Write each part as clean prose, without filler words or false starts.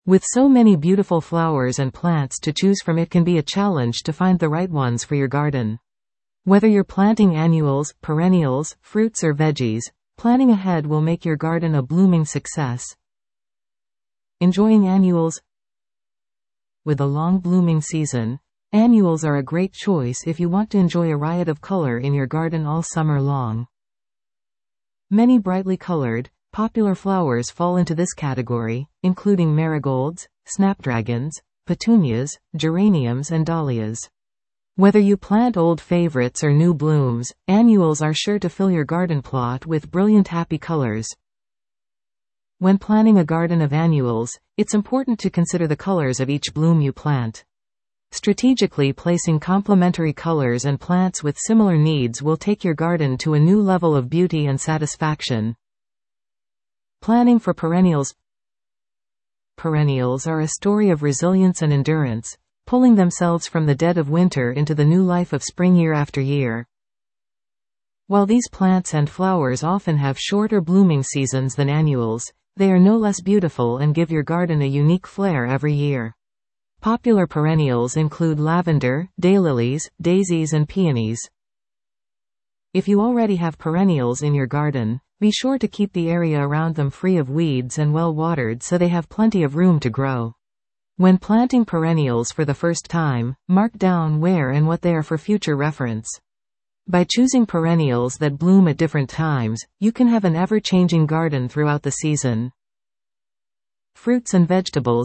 With so many beautiful flowers and plants to choose from, it can be a challenge to find the right ones for your garden. Whether you're planting annuals, perennials, fruits or veggies, planning ahead will make your garden a blooming success. Enjoying annuals. With a long blooming season, annuals are a great choice if you want to enjoy a riot of color in your garden all summer long. Many brightly colored, popular flowers fall into this category, including marigolds, snapdragons, petunias, geraniums and dahlias. Whether you plant old favorites or new blooms, annuals are sure to fill your garden plot with brilliant happy colors. When planning a garden of annuals, it's important to consider the colors of each bloom you plant. Strategically placing complementary colors and plants with similar needs will take your garden to a new level of beauty and satisfaction. Planning for perennials. Perennials are a story of resilience and endurance, pulling themselves from the dead of winter into the new life of spring year after year. While these plants and flowers often have shorter blooming seasons than annuals, they are no less beautiful and give your garden a unique flair every year. Popular perennials include lavender, daylilies, daisies and peonies. If you already have perennials in your garden, be sure to keep the area around them free of weeds and well watered so they have plenty of room to grow. When planting perennials for the first time, mark down where and what they are for future reference. By choosing perennials that bloom at different times, you can have an ever-changing garden throughout the season. Fruits and vegetables.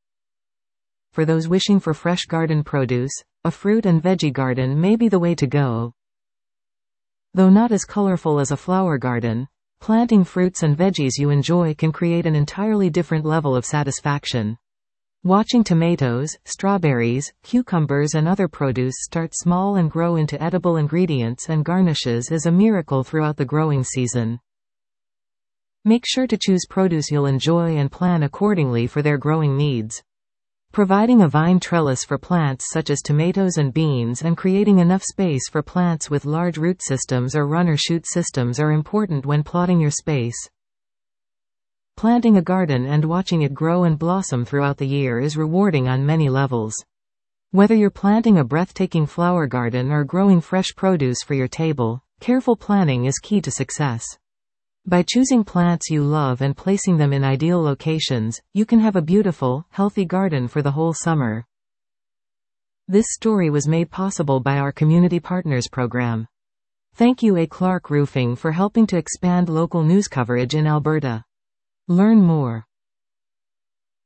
For those wishing for fresh garden produce, a fruit and veggie garden may be the way to go. Though not as colorful as a flower garden, planting fruits and veggies you enjoy can create an entirely different level of satisfaction. Watching tomatoes, strawberries, cucumbers and other produce start small and grow into edible ingredients and garnishes is a miracle throughout the growing season. Make sure to choose produce you'll enjoy and plan accordingly for their growing needs. Providing a vine trellis for plants such as tomatoes and beans and creating enough space for plants with large root systems or run or shoot systems are important when plotting your space. Planting a garden and watching it grow and blossom throughout the year is rewarding on many levels. Whether you're planting a breathtaking flower garden or growing fresh produce for your table, careful planning is key to success. By choosing plants you love and placing them in ideal locations, you can have a beautiful, healthy garden for the whole summer. This story was made possible by our Community Partners program. Thank you A. Clark Roofing for helping to expand local news coverage in Alberta. Learn more.